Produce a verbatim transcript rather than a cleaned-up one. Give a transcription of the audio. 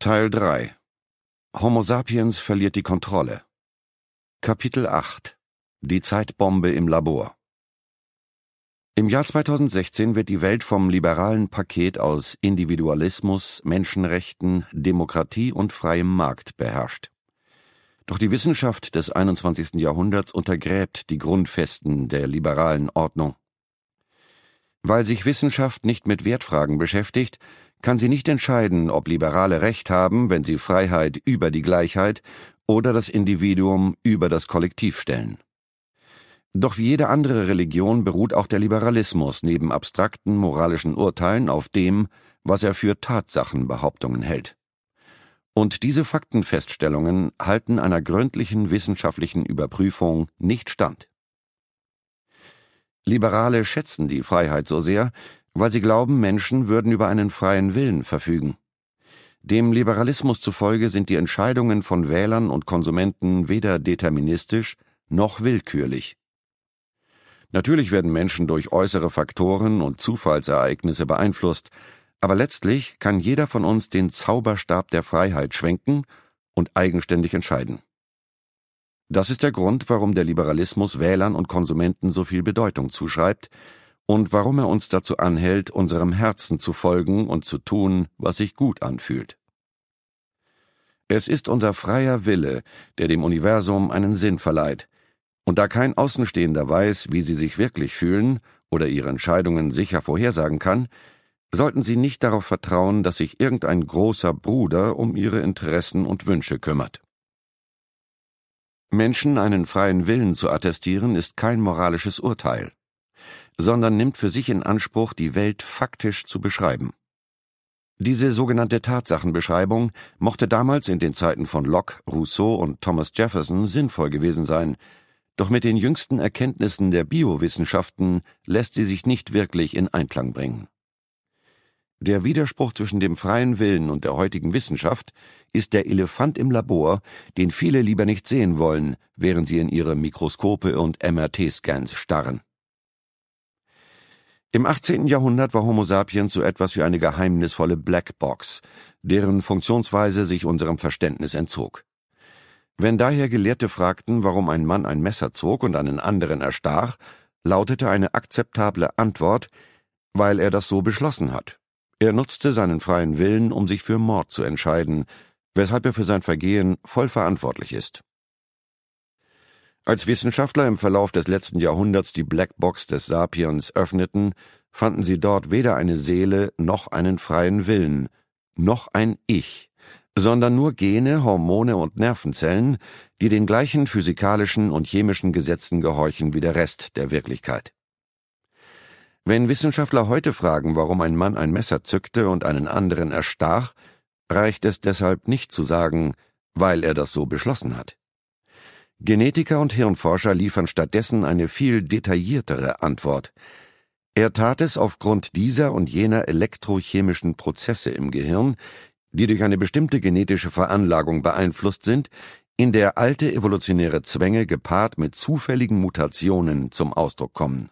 Teil drei. Homo sapiens verliert die Kontrolle. Kapitel acht. Die Zeitbombe im Labor. Im Jahr zweitausendsechzehn wird die Welt vom liberalen Paket aus Individualismus, Menschenrechten, Demokratie und freiem Markt beherrscht. Doch die Wissenschaft des einundzwanzigsten Jahrhunderts untergräbt die Grundfesten der liberalen Ordnung. Weil sich Wissenschaft nicht mit Wertfragen beschäftigt, kann sie nicht entscheiden, ob Liberale recht haben, wenn sie Freiheit über die Gleichheit oder das Individuum über das Kollektiv stellen. Doch wie jede andere Religion beruht auch der Liberalismus neben abstrakten moralischen Urteilen auf dem, was er für Tatsachenbehauptungen hält. Und diese Faktenfeststellungen halten einer gründlichen wissenschaftlichen Überprüfung nicht stand. Liberale schätzen die Freiheit so sehr, weil sie glauben, Menschen würden über einen freien Willen verfügen. Dem Liberalismus zufolge sind die Entscheidungen von Wählern und Konsumenten weder deterministisch noch willkürlich. Natürlich werden Menschen durch äußere Faktoren und Zufallsereignisse beeinflusst, aber letztlich kann jeder von uns den Zauberstab der Freiheit schwenken und eigenständig entscheiden. Das ist der Grund, warum der Liberalismus Wählern und Konsumenten so viel Bedeutung zuschreibt und warum er uns dazu anhält, unserem Herzen zu folgen und zu tun, was sich gut anfühlt. Es ist unser freier Wille, der dem Universum einen Sinn verleiht, und da kein Außenstehender weiß, wie sie sich wirklich fühlen oder ihre Entscheidungen sicher vorhersagen kann, sollten sie nicht darauf vertrauen, dass sich irgendein großer Bruder um ihre Interessen und Wünsche kümmert. Menschen einen freien Willen zu attestieren, ist kein moralisches Urteil, sondern nimmt für sich in Anspruch, die Welt faktisch zu beschreiben. Diese sogenannte Tatsachenbeschreibung mochte damals in den Zeiten von Locke, Rousseau und Thomas Jefferson sinnvoll gewesen sein, doch mit den jüngsten Erkenntnissen der Biowissenschaften lässt sie sich nicht wirklich in Einklang bringen. Der Widerspruch zwischen dem freien Willen und der heutigen Wissenschaft ist der Elefant im Labor, den viele lieber nicht sehen wollen, während sie in ihre Mikroskope und M R T-Scans starren. Im achtzehnten Jahrhundert war Homo sapiens so etwas wie eine geheimnisvolle Blackbox, deren Funktionsweise sich unserem Verständnis entzog. Wenn daher Gelehrte fragten, warum ein Mann ein Messer zog und einen anderen erstach, lautete eine akzeptable Antwort, weil er das so beschlossen hat. Er nutzte seinen freien Willen, um sich für Mord zu entscheiden, weshalb er für sein Vergehen voll verantwortlich ist. Als Wissenschaftler im Verlauf des letzten Jahrhunderts die Blackbox des Sapiens öffneten, fanden sie dort weder eine Seele noch einen freien Willen, noch ein Ich, sondern nur Gene, Hormone und Nervenzellen, die den gleichen physikalischen und chemischen Gesetzen gehorchen wie der Rest der Wirklichkeit. Wenn Wissenschaftler heute fragen, warum ein Mann ein Messer zückte und einen anderen erstach, reicht es deshalb nicht zu sagen, weil er das so beschlossen hat. Genetiker und Hirnforscher liefern stattdessen eine viel detailliertere Antwort. Er tat es aufgrund dieser und jener elektrochemischen Prozesse im Gehirn, die durch eine bestimmte genetische Veranlagung beeinflusst sind, in der alte evolutionäre Zwänge gepaart mit zufälligen Mutationen zum Ausdruck kommen.